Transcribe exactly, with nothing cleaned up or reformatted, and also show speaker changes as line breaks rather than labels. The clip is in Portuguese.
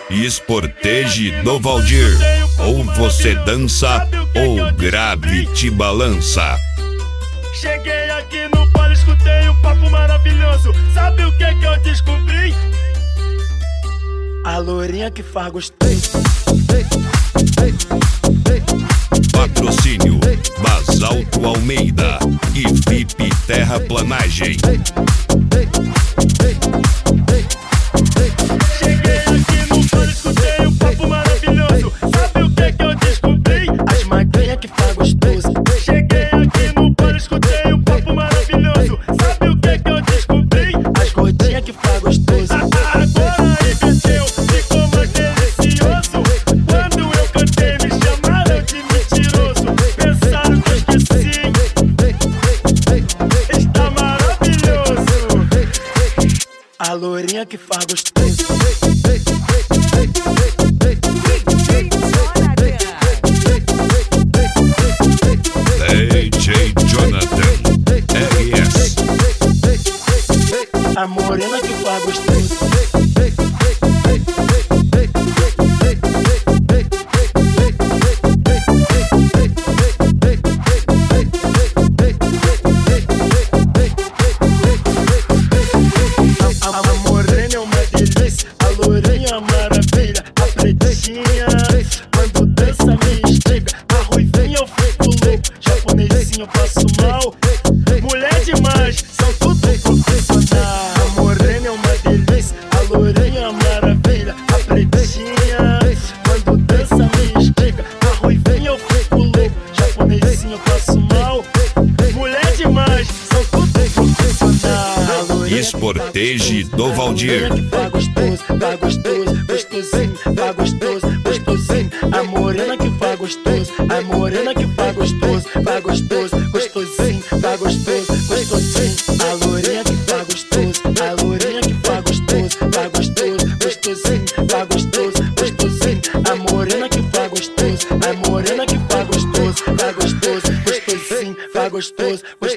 Esportege do Valdir. Ou você dança, ou grave te balança.
Cheguei aqui no polo, escutei um papo maravilhoso. Sabe o que que eu descobri? A lourinha que faz gostoso.
Patrocínio Basalto Almeida e V I P Terraplanagem.
Cheguei aqui no polo, escutei um papo maravilhoso. Sabe o que que eu descobri? As magrinhas que faz gostoso. Cheguei aqui no polo, escutei um papo maravilhoso. Sabe o que que eu descobri? As gordinhas que faz gostoso. Agora entendeu, ficou mais delicioso. Quando eu cantei me chamaram de mentiroso. Pensaram que eu esqueci. Está maravilhoso. A lourinha que faz gostoso.
D J Jonathan R S.
A morena que faz gostoso. A, a morena é uma delícia, a lourinha é uma maravilha. A pretinha, quando dança me instiga. A ruivinha eu fico louco, japonesinho eu passo mal. Mulher demais, são tudo profissional. A morena é uma delícia, a lourinha é uma maravilha. A pretinha, quando dança me instiga. A ruivinha eu fico louco, japonesinho eu passo mal. Mulher demais, são tudo profissional.
Esportege do Valdir.
Vai gostoso, vai gostoso, gostosinho, vai gostoso, gostosinho. A morena que faz gostoso, a morena que faz gostoso, vai gostoso, gostosinho, vai gostoso, gostosinho. A lourinha que faz gostoso, a lourinha que faz gostoso, vai gostoso, gostosinho, vai gostoso, gostosinho. A morena que faz gostoso, a morena que faz gostoso, vai gostoso, gostosinho, vai gostoso.